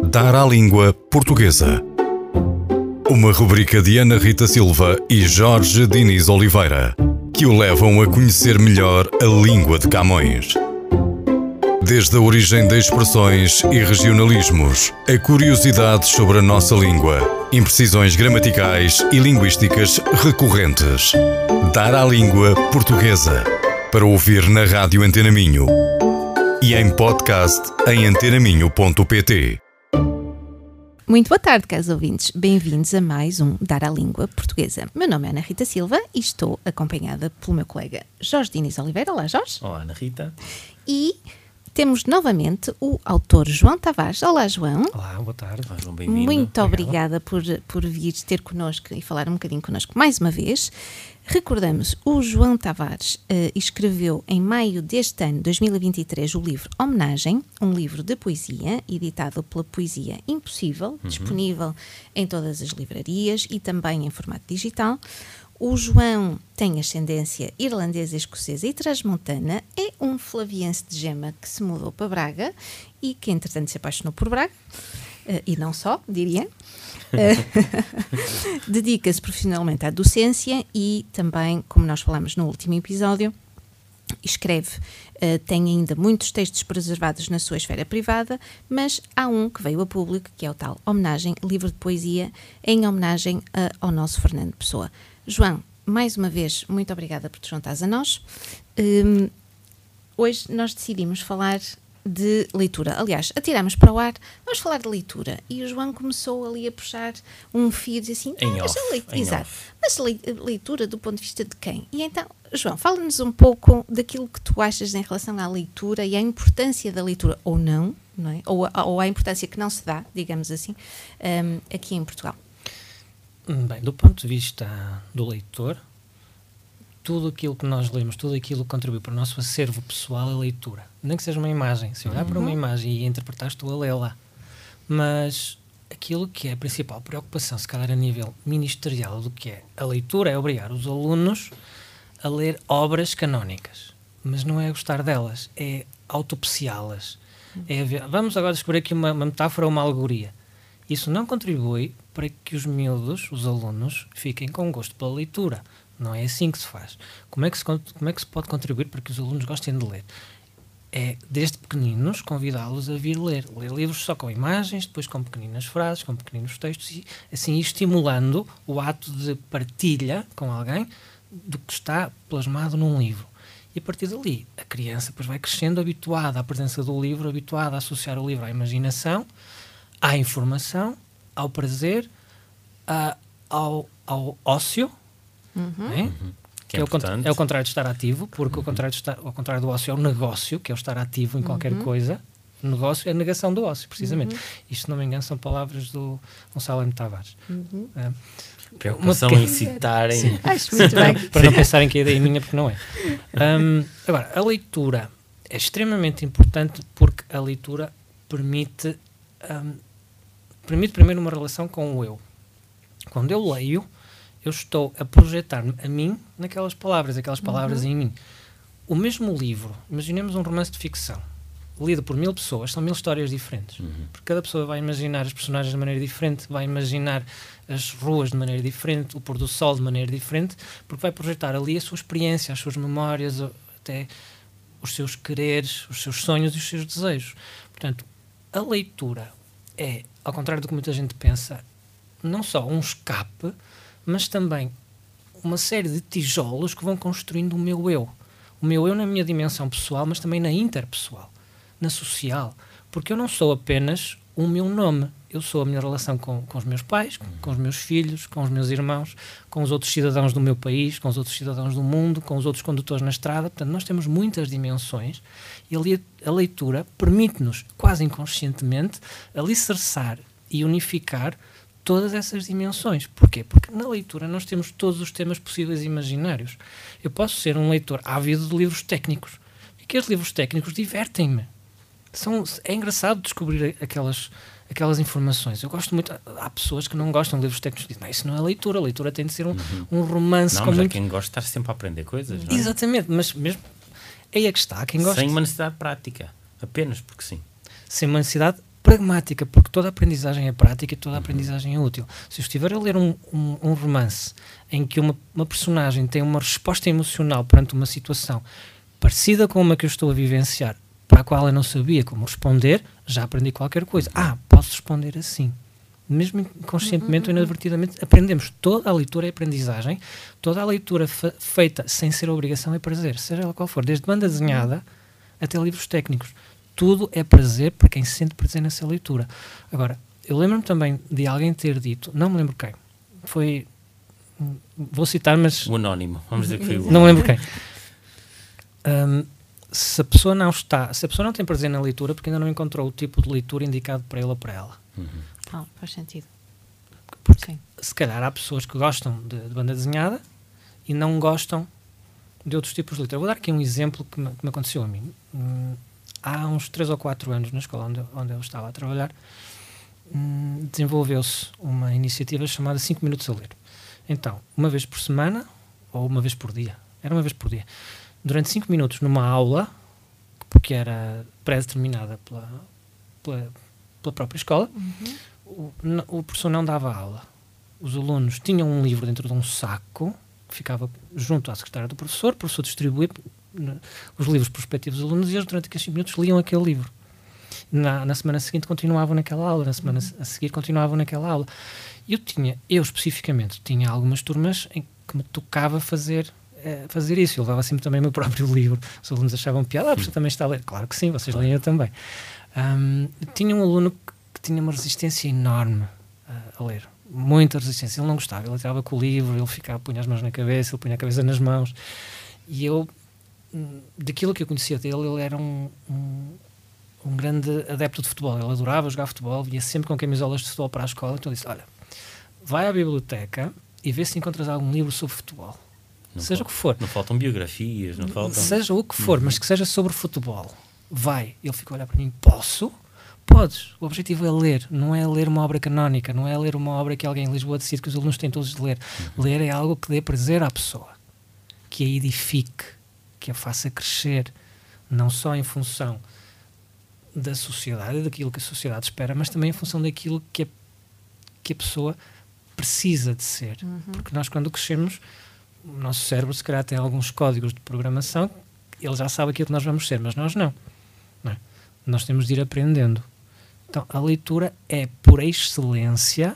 Dar à Língua Portuguesa. Uma rubrica de Ana Rita Silva e Jorge Diniz Oliveira, que o levam a conhecer melhor a língua de Camões. Desde a origem de expressões e regionalismos, a curiosidades sobre a nossa língua, imprecisões gramaticais e linguísticas recorrentes. Dar à Língua Portuguesa. Para ouvir na Rádio Antena Minho e em podcast em antenaminho.pt. Muito boa tarde, caros ouvintes. Bem-vindos a mais um Dar à Língua Portuguesa. Meu nome é Ana Rita Silva e estou acompanhada pelo meu colega Jorge Diniz Oliveira. Olá, Jorge. Olá, Ana Rita. E temos novamente o autor João Tavares. Olá, João. Olá, boa tarde. Olá, João, bem-vindo. Muito obrigada por vir ter connosco e falar um bocadinho connosco mais uma vez. Recordamos, o João Tavares escreveu em maio deste ano, 2023, o livro Homenagem, um livro de poesia, editado pela Poesia Impossível, disponível em todas as livrarias e também em formato digital. O João tem ascendência irlandesa, escocesa e transmontana, é um flaviense de Gema que se mudou para Braga e que, entretanto, se apaixonou por Braga, e não só, diria. Dedica-se profissionalmente à docência e também, como nós falámos no último episódio, escreve, tem ainda muitos textos preservados na sua esfera privada, mas há um que veio a público, que é o tal Homenagem, livro de poesia, em homenagem ao nosso Fernando Pessoa. João, mais uma vez, muito obrigada por te juntares a nós. Hoje nós decidimos falar de leitura. Aliás, atirámos para o ar, vamos falar de leitura. E o João começou ali a puxar um fio e dizer assim, mas leitura do ponto de vista de quem? E então, João, fala-nos um pouco daquilo que tu achas em relação à leitura e à importância da leitura, ou não, não é? Ou à importância que não se dá, digamos assim, aqui em Portugal. Bem, do ponto de vista do leitor, tudo aquilo que nós lemos, tudo aquilo que contribui para o nosso acervo pessoal é leitura. Nem que seja uma imagem. Se olhar para uma imagem e interpretar, estou a lê-la. Mas aquilo que é a principal preocupação, se calhar a nível ministerial do que é a leitura, é obrigar os alunos a ler obras canónicas. Mas não é gostar delas, é autopsiá-las. É vamos agora descobrir aqui uma metáfora ou uma alegoria. Isso não contribui para que os miúdos, os alunos, fiquem com gosto pela leitura. Não é assim que se faz. Como é que se pode contribuir para que os alunos gostem de ler? É, desde pequeninos, convidá-los a vir ler. Ler livros só com imagens, depois com pequeninas frases, com pequeninos textos, e assim ir estimulando o ato de partilha com alguém do que está plasmado num livro. E a partir dali, a criança depois vai crescendo habituada à presença do livro, habituada a associar o livro à imaginação, à informação, ao prazer, ao ócio, Que é o contrário de estar ativo, porque ao contrário do ócio é o negócio, que é o estar ativo em qualquer coisa. O negócio é a negação do ócio, precisamente. Isto, se não me engano, são palavras do Gonçalo M. Tavares. Preocupação em citarem. Acho muito bem. Para não pensarem que a ideia é minha, porque não é. Agora, a leitura é extremamente importante porque a leitura permite primeiro uma relação com o eu. Quando eu leio, eu estou a projetar-me a mim naquelas palavras, aquelas palavras em mim. O mesmo livro, imaginemos um romance de ficção, lido por 1000 pessoas, são 1000 histórias diferentes. Porque cada pessoa vai imaginar os personagens de maneira diferente, vai imaginar as ruas de maneira diferente, o pôr do sol de maneira diferente, porque vai projetar ali a sua experiência, as suas memórias, até os seus quereres, os seus sonhos e os seus desejos. Portanto, a leitura é, ao contrário do que muita gente pensa, não só um escape, mas também uma série de tijolos que vão construindo o meu eu. O meu eu na minha dimensão pessoal, mas também na interpessoal, na social. Porque eu não sou apenas o meu nome. Eu sou a minha relação com os meus pais, com os meus filhos, com os meus irmãos, com os outros cidadãos do meu país, com os outros cidadãos do mundo, com os outros condutores na estrada. Portanto, nós temos muitas dimensões e ali a leitura permite-nos, quase inconscientemente, alicerçar e unificar todas essas dimensões. Porquê? Porque na leitura nós temos todos os temas possíveis e imaginários. Eu posso ser um leitor ávido de livros técnicos. E aqueles livros técnicos divertem-me. É engraçado descobrir aquelas informações. Eu gosto muito. Há pessoas que não gostam de livros técnicos e dizem, não, isso não é leitura. A leitura tem de ser um romance. Não, mas há quem gosta de estar sempre a aprender coisas, não é? Exatamente, mas mesmo aí é que está. Quem gosta... Sem uma necessidade prática. Apenas porque sim. Sem uma necessidade pragmática, porque toda a aprendizagem é prática e toda a aprendizagem é útil. Se eu estiver a ler um romance em que uma personagem tem uma resposta emocional perante uma situação parecida com uma que eu estou a vivenciar, para a qual eu não sabia como responder, já aprendi qualquer coisa. Posso responder assim. Mesmo inconscientemente ou inadvertidamente, aprendemos. Toda a leitura é aprendizagem, toda a leitura feita sem ser obrigação é prazer, seja ela qual for, desde banda desenhada até livros técnicos. Tudo é prazer para quem se sente prazer nessa leitura. Agora, eu lembro-me também de alguém ter dito, não me lembro quem, foi, vou citar, mas... O anónimo, vamos dizer que foi o... Não me lembro quem. Se a pessoa não tem prazer na leitura, porque ainda não encontrou o tipo de leitura indicado para ele ou para ela. Faz sentido. Porque se calhar há pessoas que gostam de banda desenhada e não gostam de outros tipos de leitura. Eu vou dar aqui um exemplo que me aconteceu a mim. Há uns 3 ou 4 anos, na escola onde eu estava a trabalhar, desenvolveu-se uma iniciativa chamada 5 minutos a ler. Então, uma vez por semana, ou uma vez por dia, era uma vez por dia, durante 5 minutos numa aula, que era pré-determinada pela própria escola, o professor não dava aula. Os alunos tinham um livro dentro de um saco, que ficava junto à secretária do professor, o professor distribuía os livros para os respectivos alunos e eles durante aqueles 5 minutos liam aquele livro. Na semana seguinte continuavam naquela aula, na semana a seguir continuavam naquela aula. Eu especificamente tinha algumas turmas em que me tocava fazer isso. Eu levava sempre também o meu próprio livro. Os alunos achavam piada, porque também está a ler. Claro que sim, vocês leem eu também. Tinha um aluno que tinha uma resistência enorme a ler. Muita resistência. Ele não gostava. Ele entrava com o livro, ele punha as mãos na cabeça, ele punha a cabeça nas mãos. E eu, daquilo que eu conhecia dele, ele era um grande adepto de futebol. Ele adorava jogar futebol, vinha sempre com camisolas de futebol para a escola. Então eu disse, olha, vai à biblioteca e vê se encontras algum livro sobre futebol. Seja o que for. Não faltam biografias, não faltam... Seja o que for, mas que seja sobre futebol. Vai. Ele ficou a olhar para mim, posso? Podes. O objetivo é ler, não é ler uma obra canónica, não é ler uma obra que alguém em Lisboa decide que os alunos têm todos de ler. Ler é algo que dê prazer à pessoa, que a edifique, que a faça crescer, não só em função da sociedade, daquilo que a sociedade espera, mas também em função daquilo que a pessoa precisa de ser. Porque nós, quando crescemos, o nosso cérebro, se calhar, tem alguns códigos de programação, ele já sabe aquilo que nós vamos ser, mas nós não. Não é? Nós temos de ir aprendendo. Então, a leitura é, por excelência,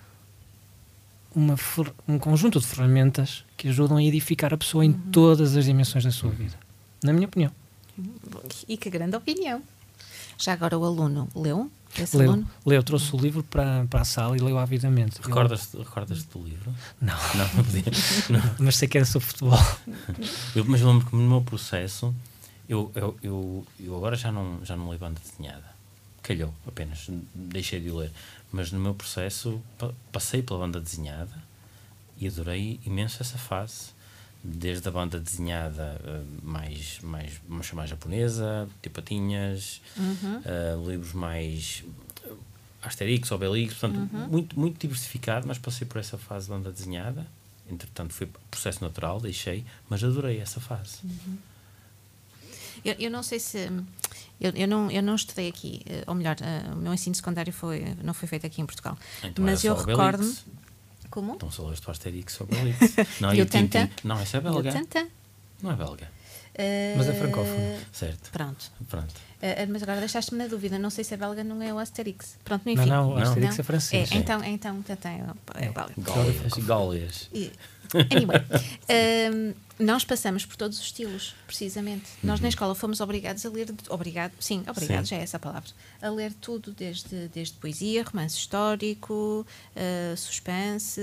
um conjunto de ferramentas que ajudam a edificar a pessoa em todas as dimensões da sua vida. Na minha opinião. E que grande opinião. Já agora o aluno leu? Leu, trouxe o livro para a sala e leu avidamente. Recordas-te do livro? Não podia. Não. Mas sei que era sobre futebol. Mas lembro que no meu processo, eu agora já não leio banda desenhada. Calhou, apenas. Deixei de ler. Mas no meu processo, passei pela banda desenhada e adorei imenso essa fase. Desde a banda desenhada mais japonesa, tipo Patinhas, livros mais Asterix, Obelix, portanto, muito diversificado, mas passei por essa fase de banda desenhada. Entretanto, foi processo natural, deixei, mas adorei essa fase. Eu não sei se... Eu não estudei aqui, ou melhor, o meu ensino secundário não foi feito aqui em Portugal. Então, mas eu recordo-me... Como? Então só leste o Asterix ou Obelix. Não, e o Tintin? Não, essa é belga. Tintin? Não é belga. Mas é francófono. Certo. Pronto. Mas agora deixaste-me na dúvida. Não sei se é belga, não é o Asterix. Pronto, enfim. Não, o Asterix é francês. Então Tintin é belga. Gáulias. Anyway, nós passamos por todos os estilos, precisamente. Nós na escola fomos obrigados a ler... Obrigado, já é essa a palavra. A ler tudo, desde poesia, romance histórico, suspense,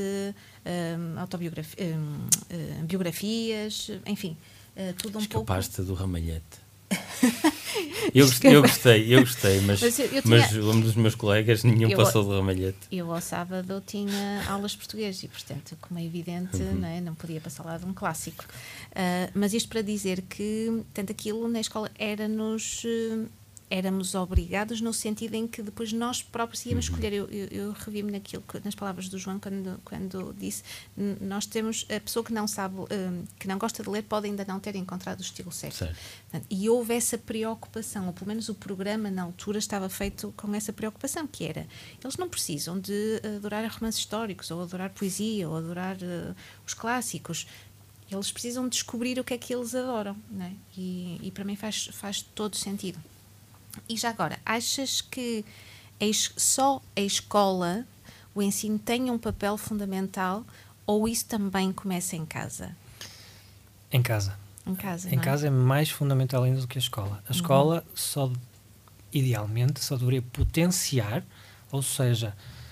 biografias, enfim, tudo um pouco... Escapaste do ramalhete. Eu gostei, mas um dos meus colegas, nenhum passou do ramalhete. Eu ao sábado tinha aulas de português e, portanto, como é evidente, não podia passar lá de um clássico. Mas isto para dizer que, tanto aquilo na escola era-nos éramos obrigados no sentido em que depois nós próprios íamos escolher. Eu revi-me nas palavras do João quando disse, nós temos a pessoa que não sabe, que não gosta de ler, pode ainda não ter encontrado o estilo certo. E houve essa preocupação, ou pelo menos o programa na altura estava feito com essa preocupação, que era, eles não precisam de adorar romances históricos, ou adorar poesia, ou adorar os clássicos. Eles precisam descobrir o que é que eles adoram, não é? E para mim faz todo sentido. E já agora, achas que só a escola, o ensino, tem um papel fundamental, ou isso também começa em casa? Em casa. Em casa, em casa é mais fundamental ainda do que a escola. A escola idealmente, só deveria potenciar, ou seja,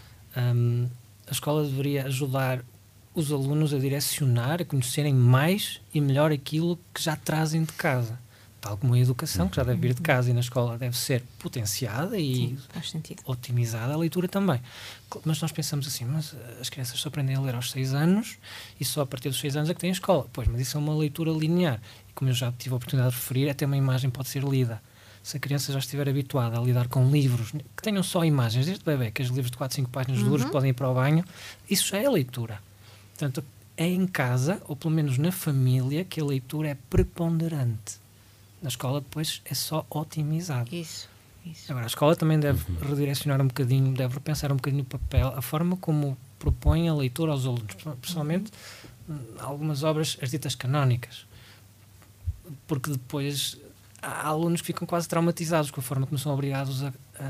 a escola deveria ajudar os alunos a direcionar, a conhecerem mais e melhor aquilo que já trazem de casa. Tal como a educação, que já deve vir de casa, e na escola deve ser potenciada e otimizada, a leitura também. Mas nós pensamos assim, mas as crianças só aprendem a ler aos 6 anos e só a partir dos 6 anos é que têm a escola. Pois, mas isso é uma leitura linear. E como eu já tive a oportunidade de referir, até uma imagem pode ser lida. Se a criança já estiver habituada a lidar com livros que tenham só imagens, desde bebê, que os livros de 4, 5 páginas duros podem ir para o banho, isso já é leitura. Portanto, é em casa, ou pelo menos na família, que a leitura é preponderante. Na escola, depois, é só otimizado. Isso. Agora, a escola também deve redirecionar um bocadinho, deve repensar um bocadinho o papel, a forma como propõe a leitura aos alunos, principalmente algumas obras, as ditas canónicas. Porque depois há alunos que ficam quase traumatizados com a forma como são obrigados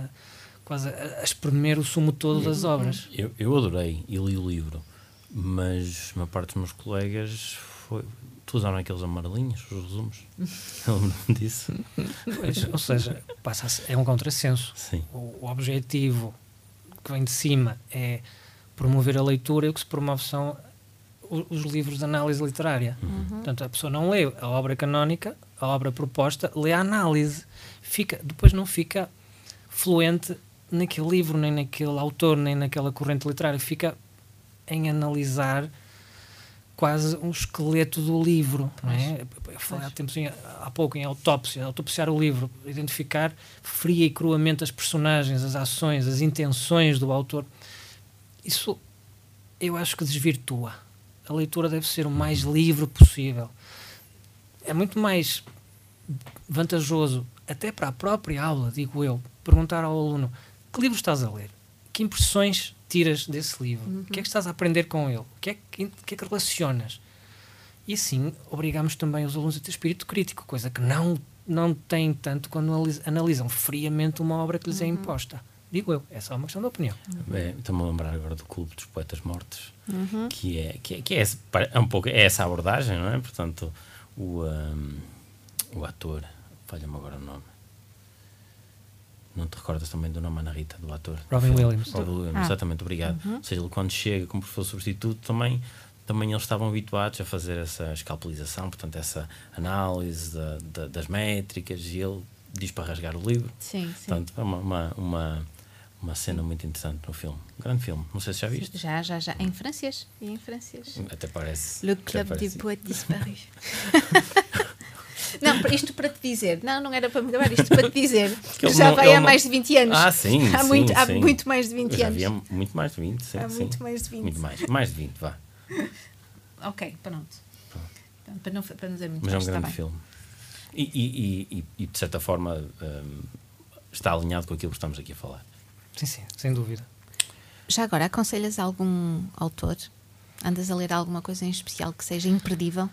a espremer o sumo todo das obras. Eu adorei e li o livro, mas uma parte dos meus colegas usaram aqueles amarelinhos, os resumos. Eu lembro-me disso. Pois, ou seja, é um contrassenso. Sim. O objetivo que vem de cima é promover a leitura, e o que se promove são os livros de análise literária. Portanto, a pessoa não lê a obra canónica, a obra proposta, lê a análise. Depois não fica fluente naquele livro, nem naquele autor, nem naquela corrente literária. Fica em analisar quase um esqueleto do livro, não é? Eu falei há pouco em autopsiar o livro, identificar fria e cruamente as personagens, as ações, as intenções do autor. Isso eu acho que desvirtua. A leitura deve ser o mais livre possível. É muito mais vantajoso, até para a própria aula, digo eu, perguntar ao aluno: que livro estás a ler? Que impressões tiras desse livro? O que é que estás a aprender com ele? O que é que relacionas? E assim obrigamos também os alunos a ter espírito crítico, coisa que não têm tanto quando analisam friamente uma obra que lhes é imposta. Digo eu, é só uma questão de opinião. Estou-me a lembrar agora do Clube dos Poetas Mortos, que é um pouco essa abordagem, não é? Portanto, o ator, falha-me agora o nome. Não te recordas também do nome, Ana Rita, do ator? Robin Williams. Exatamente, obrigado. Ou seja, ele quando chega como professor substituto também eles estavam habituados a fazer essa escalpelização, portanto essa análise das métricas, e ele diz para rasgar o livro. Sim. Portanto, é uma cena muito interessante no filme. Um grande filme, não sei se já viste. Já. Em francês. Até parece. Le Club des Poètes Disparus. Não, isto para te dizer. Não era para me gravar, isto para te dizer. Já vai há mais de 20 anos. Sim. Há muito mais de 20 já anos. Havia muito mais de 20, sim. Muito mais de 20. Muito mais. Mais de 20, vá. Ok, pronto. Para não dizer muito. Mas é um grande filme. E de certa forma está alinhado com aquilo que estamos aqui a falar. Sim, sem dúvida. Já agora, aconselhas algum autor? Andas a ler alguma coisa em especial que seja imperdível?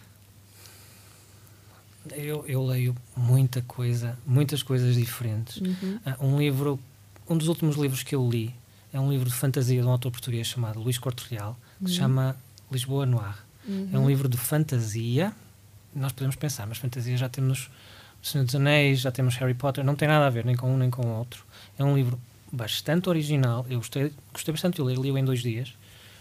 Eu leio muitas coisas diferentes. Um dos últimos livros que eu li é um livro de fantasia de um autor português chamado Luís Cortreal, que se chama Lisboa Noir. É um livro de fantasia. Nós podemos pensar, mas fantasia já temos O Senhor dos Anéis, já temos Harry Potter, não tem nada a ver nem com um nem com o outro. É um livro bastante original. Eu gostei bastante de ler, li-o em 2 dias.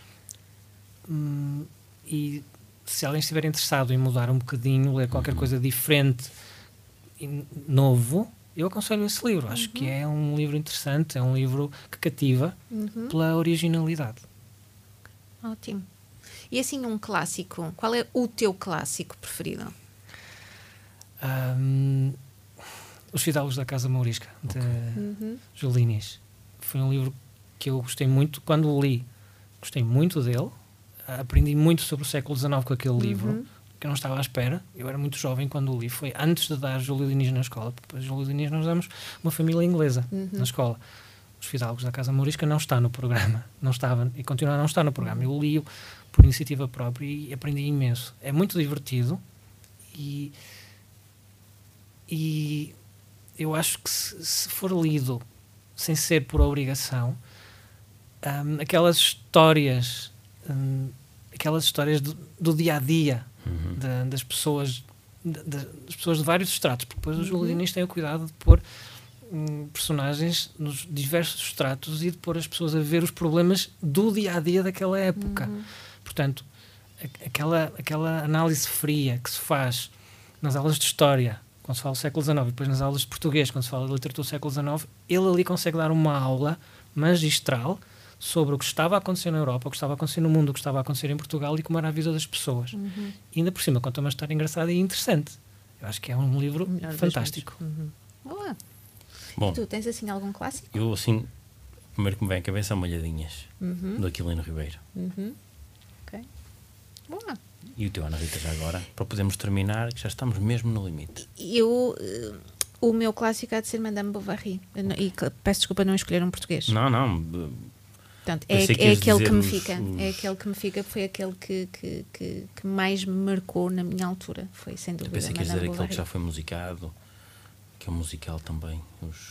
E se alguém estiver interessado em mudar um bocadinho, ler qualquer coisa diferente e novo, eu aconselho esse livro. Acho que é um livro interessante, é um livro que cativa pela originalidade. Ótimo. E assim, um clássico, qual é o teu clássico preferido? Os Fidalgos da Casa Mourisca, de Júlio Diniz. Foi um livro que eu gostei muito. Quando o li, gostei muito dele. Aprendi muito sobre o século XIX com aquele livro, que eu não estava à espera. Eu era muito jovem quando o li. Foi antes de dar Júlio Diniz na escola. Depois Júlio Diniz nós damos uma família inglesa na escola. Os Fidalgos da Casa Mourisca não está no programa. Não estava e continua a não estar no programa. Eu li-o por iniciativa própria e aprendi imenso. É muito divertido e eu acho que se for lido sem ser por obrigação, aquelas histórias do dia-a-dia das pessoas de vários estratos, porque depois o Júlio Diniz tem o cuidado de pôr personagens nos diversos estratos e de pôr as pessoas a ver os problemas do dia-a-dia daquela época. Portanto, aquela análise fria que se faz nas aulas de História, quando se fala do século XIX, e depois nas aulas de Português, quando se fala de Literatura do século XIX, ele ali consegue dar uma aula magistral sobre o que estava a acontecer na Europa, o que estava a acontecer no mundo, o que estava a acontecer em Portugal e como era a vida das pessoas. E ainda por cima conta uma história engraçada e interessante. Eu acho que é um livro fantástico. Boa. Bom, E tu, tens assim algum clássico? eu assim, o primeiro que me vem à cabeça é Malhadinhas, do Aquilino Ribeiro. Ok. Boa. E o teu, Ana Rita, já agora, para podermos terminar, que já estamos mesmo no limite. O meu clássico há de ser Madame Bovary. E peço desculpa não escolher um português. Não. Portanto, Pensei que é ias aquele dizer que me os- fica. os- É aquele que me fica. Foi aquele que mais me marcou na minha altura. Foi sem Eu dúvida pensei que ias dizer Madame aquele que Bovary. já foi musicado, que é um musical também.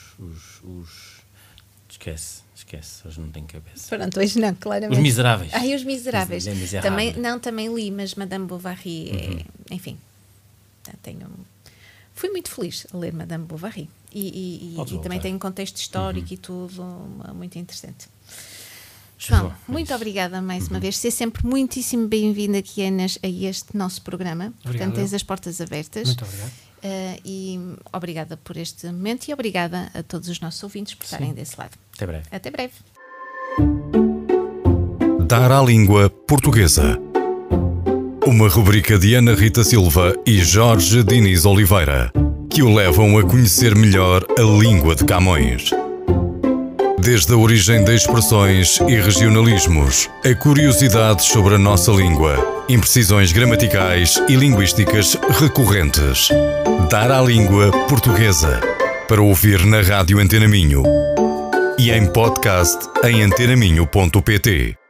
Esquece, hoje não tenho cabeça. Pronto, hoje não, claramente. Os Miseráveis. Ai, Os Miseráveis. Les Misérables. Também li, mas Madame Bovary enfim. Fui muito feliz a ler Madame Bovary. E Podes também voltar. tem um contexto histórico e tudo muito interessante. João, João, é muito isso. obrigada mais uma vez. Seja sempre muitíssimo bem-vindo aqui, Anas, a este nosso programa. Obrigado. Portanto, tens as portas abertas. Muito obrigado. E obrigada por este momento e obrigada a todos os nossos ouvintes por estarem desse lado. Até breve. Até breve. Dar à língua portuguesa. Uma rubrica de Ana Rita Silva e Jorge Diniz Oliveira, que o levam a conhecer melhor a língua de Camões. Desde a origem de expressões e regionalismos, a curiosidades sobre a nossa língua, imprecisões gramaticais e linguísticas recorrentes. Dar à língua portuguesa. Para ouvir na Rádio Antena Minho e em podcast em antenaminho.pt.